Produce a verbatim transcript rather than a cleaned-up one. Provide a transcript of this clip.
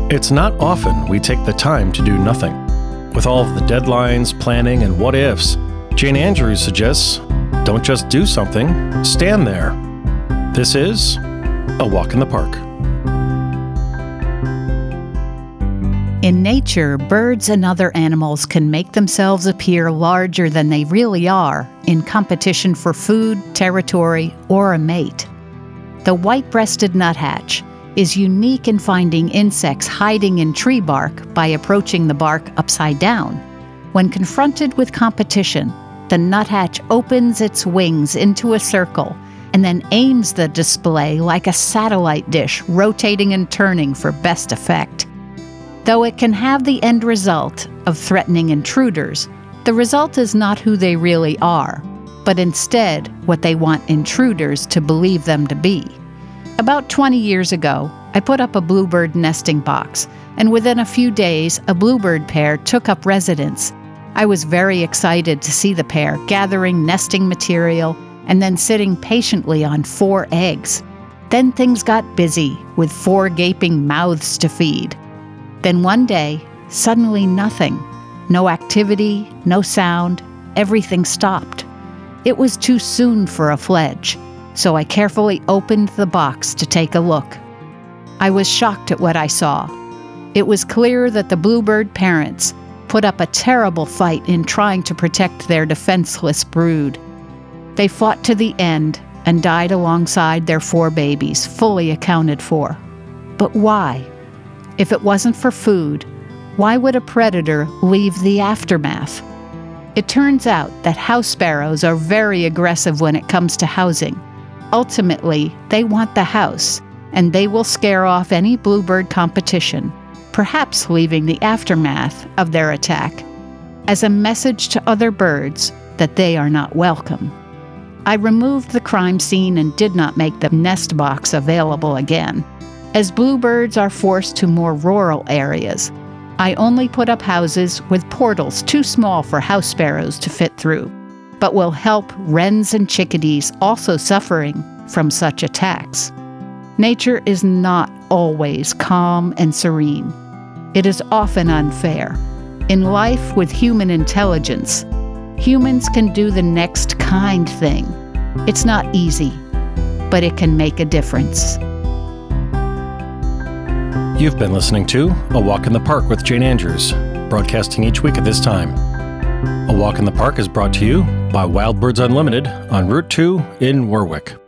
It's not often we take the time to do nothing. With all of the deadlines, planning, and what-ifs, Jane Andrews suggests, don't just do something, stand there. This is A Walk in the Park. In nature, birds and other animals can make themselves appear larger than they really are in competition for food, territory, or a mate. The white-breasted nuthatch is unique in finding insects hiding in tree bark by approaching the bark upside down. When confronted with competition, the nuthatch opens its wings into a circle and then aims the display like a satellite dish, rotating and turning for best effect. Though it can have the end result of threatening intruders, the result is not who they really are, but instead what they want intruders to believe them to be. About twenty years ago, I put up a bluebird nesting box, and within a few days, a bluebird pair took up residence. I was very excited to see the pair gathering nesting material and then sitting patiently on four eggs. Then things got busy with four gaping mouths to feed. Then one day, suddenly nothing. No activity, no sound, everything stopped. It was too soon for a fledge, so I carefully opened the box to take a look. I was shocked at what I saw. It was clear that the bluebird parents put up a terrible fight in trying to protect their defenseless brood. They fought to the end and died alongside their four babies, fully accounted for. But why? If it wasn't for food, why would a predator leave the aftermath? It turns out that house sparrows are very aggressive when it comes to housing. Ultimately, they want the house, and they will scare off any bluebird competition, perhaps leaving the aftermath of their attack as a message to other birds that they are not welcome. I removed the crime scene and did not make the nest box available again. As bluebirds are forced to more rural areas, I only put up houses with portals too small for house sparrows to fit through, but will help wrens and chickadees also suffering from such attacks. Nature is not always calm and serene. It is often unfair. In life with human intelligence, humans can do the next kind thing. It's not easy, but it can make a difference. You've been listening to A Walk in the Park with Jane Andrews, broadcasting each week at this time. A Walk in the Park is brought to you by Wild Birds Unlimited on Route two in Warwick.